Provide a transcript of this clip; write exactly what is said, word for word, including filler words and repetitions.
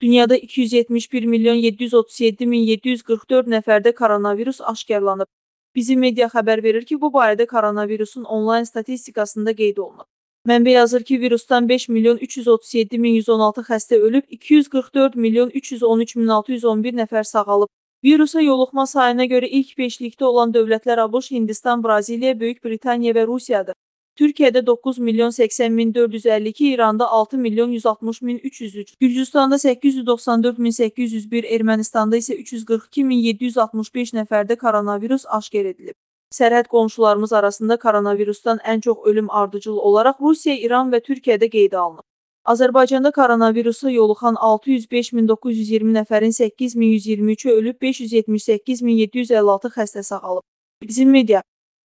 Dünyada iki yüz yetmiş bir milyon yeddi yüz otuz yeddi min yeddi yüz qırx dörd nəfərdə koronavirus aşkarlanıb. Bizim media xəbər verir ki, bu barədə koronavirusun onlayn statistikasında qeyd olunub. Mənbə yazır ki, virusdan beş milyon üç yüz otuz yeddi min yüz on altı xəstə ölüb, iki yüz qırx dörd milyon üç yüz on üç min altı yüz on bir nəfər sağalıb. Virusa yoluxma sayına görə ilk beşlikdə olan dövlətlər ABŞ, Hindistan, Braziliya, Böyük Britaniya və Rusiyadır. Türkiyədə doqquz milyon səksən min dörd yüz əlli iki, İranda altı milyon yüz altmış min üç yüz üç, Gürcüstanda səkkiz yüz doxsan dörd min səkkiz yüz bir, Ermənistanda isə üç yüz qırx iki min yeddi yüz altmış beş nəfərdə koronavirus aşkar edilib. Sərhəd qonşularımız arasında koronavirusdan ən çox ölüm ardıcıl olaraq Rusiya, İran və Türkiyədə qeydə alınıb. Azərbaycanda koronavirusa yoluxan altı yüz beş min doqquz yüz iyirmi nəfərin səkkiz min yüz iyirmi üçü ölüb, beş yüz yetmiş səkkiz min yeddi yüz əlli altı xəstə sağalıb. Bizim media